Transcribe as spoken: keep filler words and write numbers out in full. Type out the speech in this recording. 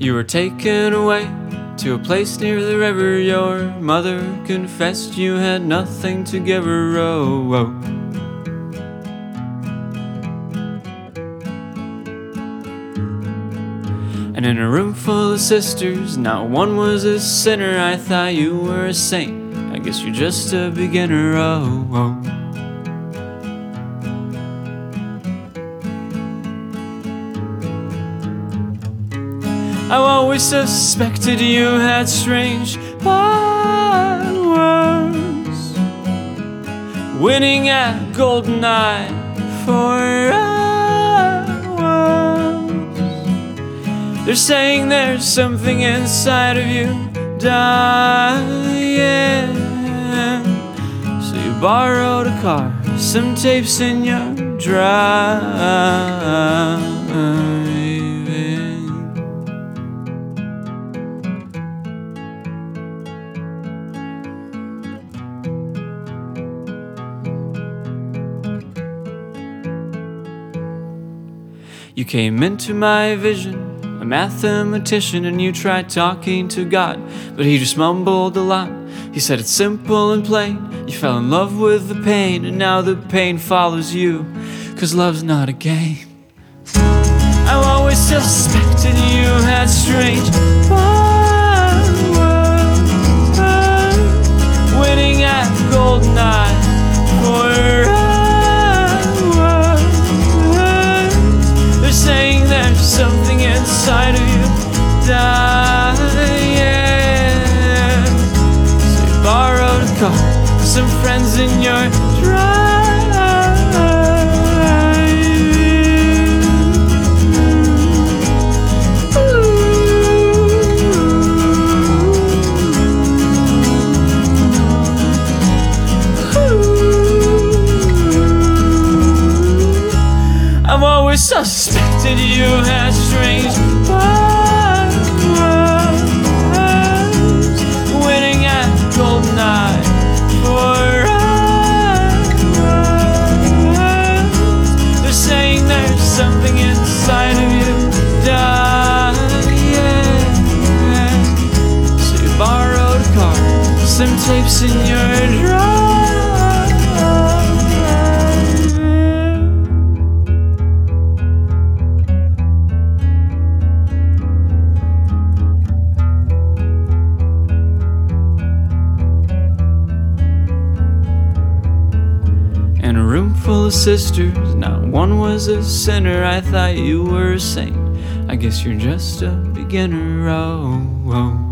You were taken away to a place near the river. Your mother confessed you had nothing to give her. Oh, oh. And in a room full of sisters, not one was a sinner. I thought you were a saint, I guess you're just a beginner. Oh, oh. I always suspected you had strange powers, winning at GoldenEye for hours. They're saying there's something inside of you dying. So you borrowed a car, some tapes in your driving. You came into my vision, a mathematician, and you tried talking to God, but he just mumbled a lot. He said it's simple and plain. You fell in love with the pain, and now the pain follows you, 'cause love's not a game. I always suspected you had strange powers, winning at GoldenEye for saying there's something inside of you dying. So you borrowed a car, some friends in your I've always suspected you had strange powers, winning at GoldenEye for hours. They're saying there's something inside of you dying. So you borrowed a car, some tapes in your drawer. In a room full of sisters, not one was a sinner. I thought you were a saint, I guess you're just a beginner. Oh, oh.